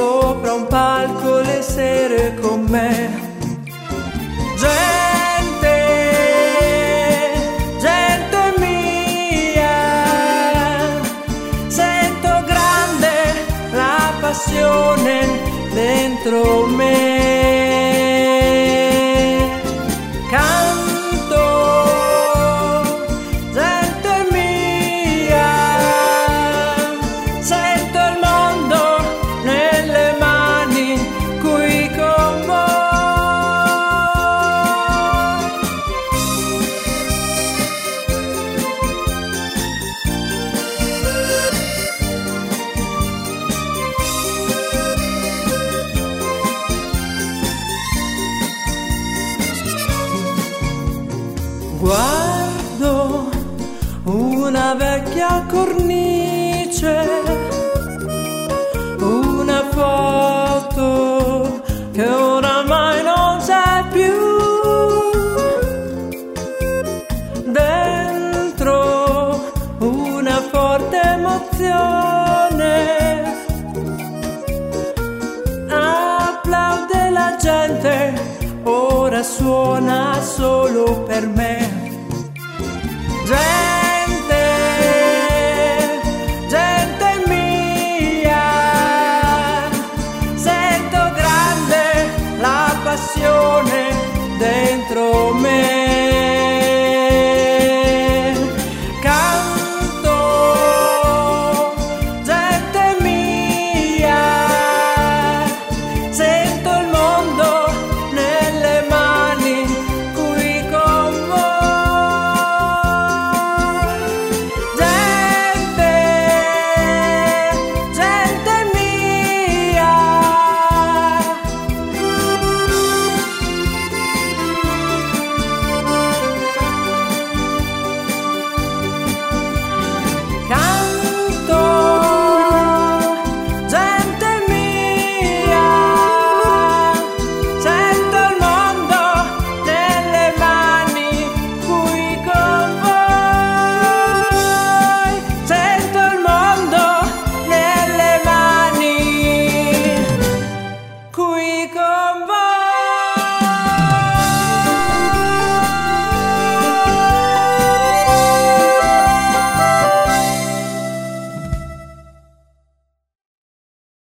sopra un palco le sere con me. Gente, gente mia, sento grande la passione dentro me. Canto, gente mia, sento il mondo nelle mani qui con voi. Guardo una vecchia cornice, una foto che oramai non c'è più. Dentro una forte emozione, applaude la gente, ora suona solo per me.